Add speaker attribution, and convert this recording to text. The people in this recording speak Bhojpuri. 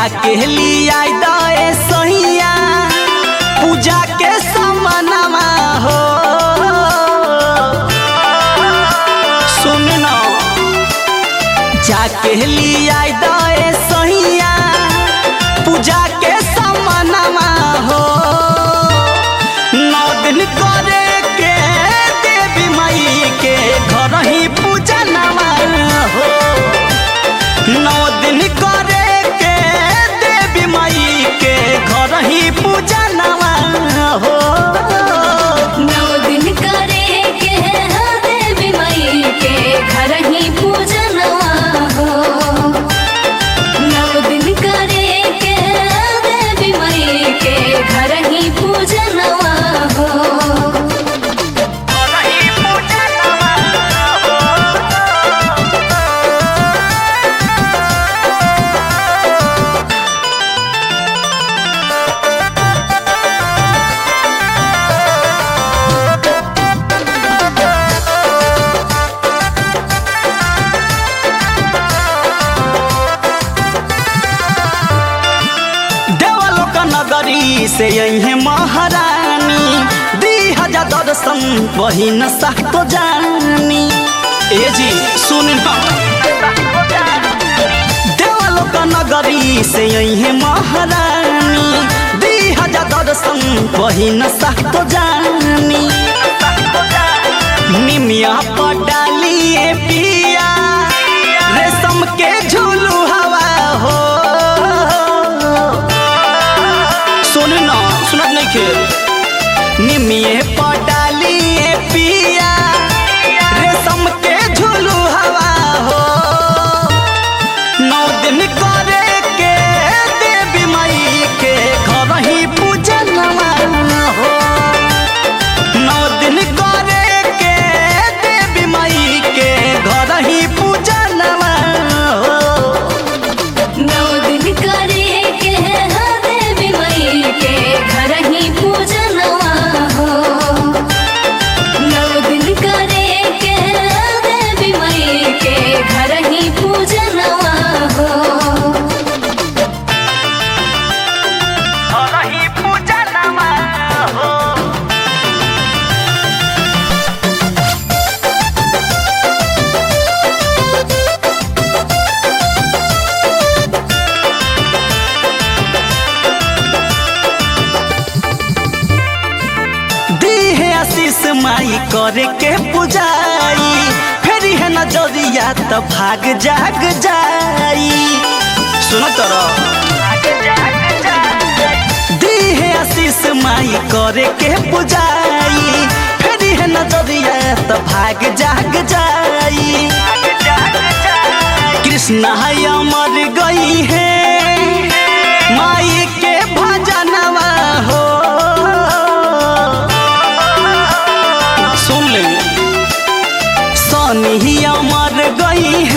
Speaker 1: जाके लिया दे सहिया पूजा के समानमा हो। सुन न जाके लिया दे सहिया पूजा के समानमा हो। 9 दिन करे के देवी माई के घर ही पूजा नमा हो। 9 दिन करे के देवी माई के घर ही पूजा नमा हो।
Speaker 2: 9 दिन करे के देवी माई के घर ही पूजनवा हो। 9 दिन करे के देवी माई के घर ही पूजनवा हो।
Speaker 1: नगरी से यही महारानी 2000 दर्शन वही न तो जानी। ए जी सुन देवलोक नगरी से यही महारानी 2000 दर्शन वही न तो जानी। निमिया पर डालिए पिया रेशम के झूलू हवा हो। सुनत नहीं के निमिये पर डालिए पिया रेशम के झूलू हवा हो। 9 दिन करे के देवी माई के घर ही पूजनवा हो। 9 दिन करे के देवी माई के घर ही पूजनवा हो।
Speaker 2: 9 दिन करे के देवी माई के घर ही पूजनवा हो। 9 दिन करे के देवी माई के घर ही पूजनवा हो।
Speaker 1: घर ही पूजनवा हो। आशीष माई करे के पुजाई फेरी है नजरिया तो भाग जाग जाई। सुनो तोरो दी है आशीष माई करे के पुजाई फेरी है नजरिया तो भाग जाग जाई। कृष्ण अमर गई है माई के भजनवा हो। सनी अमर गई है